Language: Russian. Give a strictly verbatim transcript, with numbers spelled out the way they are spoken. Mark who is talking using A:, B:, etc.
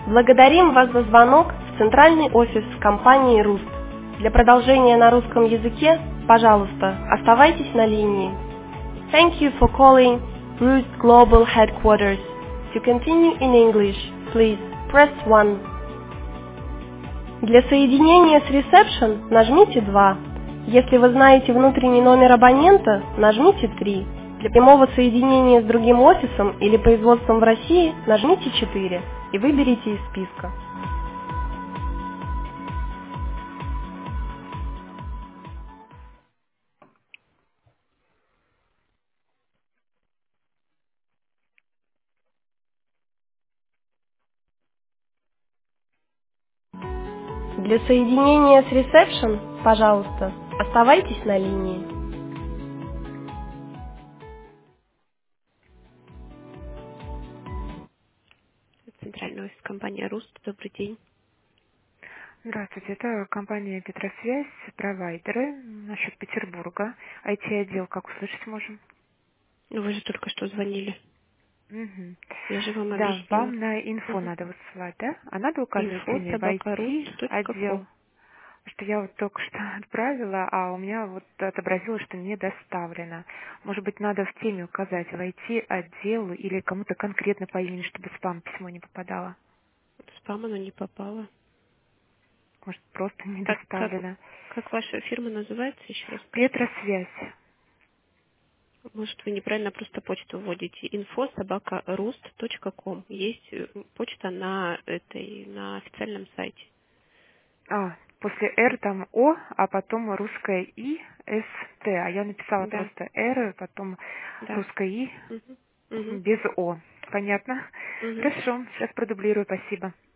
A: Благодарим вас за звонок в центральный офис компании Roost. Для продолжения на русском языке, пожалуйста, оставайтесь на линии. Thank you for calling Roost Global Headquarters. To continue in English, please press one. Для соединения с ресепшн нажмите два. Если вы знаете внутренний номер абонента, нажмите три. Для прямого соединения с другим офисом или производством в России нажмите четыре и выберите из списка. Для соединения с ресепшн, пожалуйста, оставайтесь на линии. Центральный офис компании Roost. Добрый день.
B: Здравствуйте, это компания Петросвязь, провайдеры насчет Петербурга. ай ти-отдел, как услышать можем?
A: Вы же только что звонили.
B: Мгм.
A: Я же вам
B: Да,
A: объяснила.
B: вам на инфо
A: Угу.
B: надо высылать, да? А надо указывать
A: Info
B: имя в
A: собака roost точка com.
B: ай ти-отдел? Что я вот только что отправила, а у меня вот отобразилось, что не доставлено. Может быть, надо в теме указать в ай ти-отдел или кому-то конкретно по имени, чтобы спам письмо не попадало.
A: Спам оно не попало.
B: Может, просто не
A: Как, как,
B: доставлено.
A: как ваша фирма называется, еще раз скажите?
B: Петросвязь.
A: Может, вы неправильно просто почту вводите. Info собака roost точка com. Есть э, почта на этой, на официальном сайте.
B: А, после «Р» там «О», а потом русское «И», «С», «Т». А я написала
A: Да,
B: просто «Р», потом
A: да.
B: русское «И»
A: Угу. Угу.
B: без «О». Понятно?
A: Угу.
B: Хорошо, сейчас продублирую, спасибо.